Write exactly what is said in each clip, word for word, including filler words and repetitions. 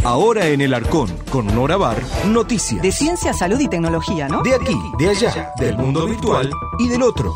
Ahora en el Arcón, con Nora Bar, noticias. De ciencia, salud y tecnología, ¿no? De aquí, de allá, del mundo virtual y del otro.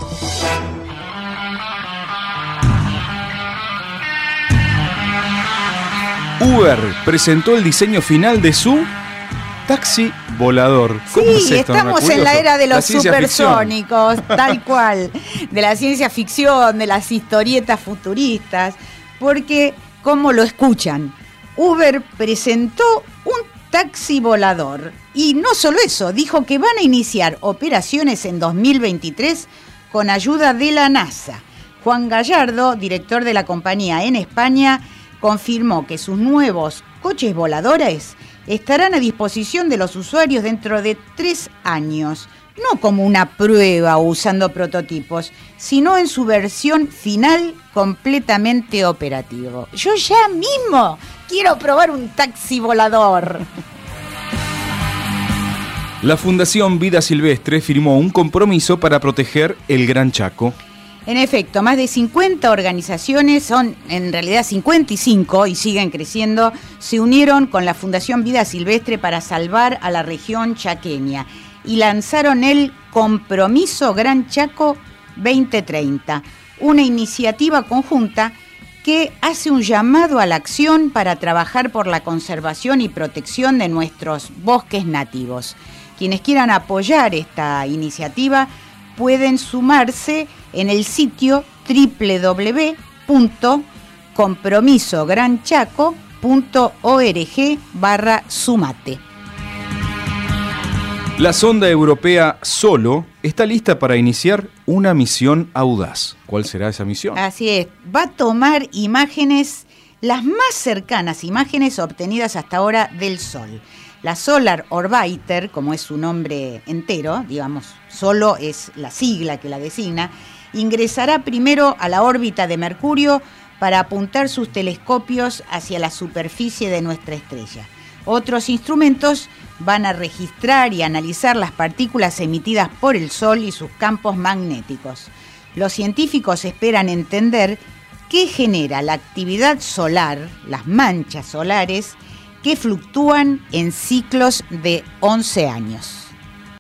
Uber presentó el diseño final de su taxi volador. ¿Cómo sí, es esto, estamos en la era de los supersónicos, tal cual, de la ciencia ficción, de las historietas futuristas, porque, como lo escuchan, Uber presentó un taxi volador. Y no solo eso, dijo que van a iniciar operaciones en dos mil veintitrés con ayuda de la NASA. Juan Gallardo, director de la compañía en España, confirmó que sus nuevos coches voladores estarán a disposición de los usuarios dentro de tres años, no como una prueba o usando prototipos, sino en su versión final completamente operativo. Yo ya mismo quiero probar un taxi volador. La Fundación Vida Silvestre firmó un compromiso para proteger el Gran Chaco. En efecto, más de cincuenta organizaciones, son en realidad cincuenta y cinco y siguen creciendo, se unieron con la Fundación Vida Silvestre para salvar a la región chaqueña y lanzaron el Compromiso Gran Chaco veinte treinta, una iniciativa conjunta que hace un llamado a la acción para trabajar por la conservación y protección de nuestros bosques nativos. Quienes quieran apoyar esta iniciativa pueden sumarse en el sitio doble u doble u doble u punto compromiso gran chaco punto org barra sumate. La sonda europea Solo está lista para iniciar una misión audaz. ¿Cuál será esa misión? Así es, va a tomar imágenes, las más cercanas imágenes obtenidas hasta ahora del Sol. La Solar Orbiter, como es su nombre entero, digamos, solo es la sigla que la designa, ingresará primero a la órbita de Mercurio para apuntar sus telescopios hacia la superficie de nuestra estrella. Otros instrumentos van a registrar y analizar las partículas emitidas por el Sol y sus campos magnéticos. Los científicos esperan entender qué genera la actividad solar, las manchas solares, que fluctúan en ciclos de once años.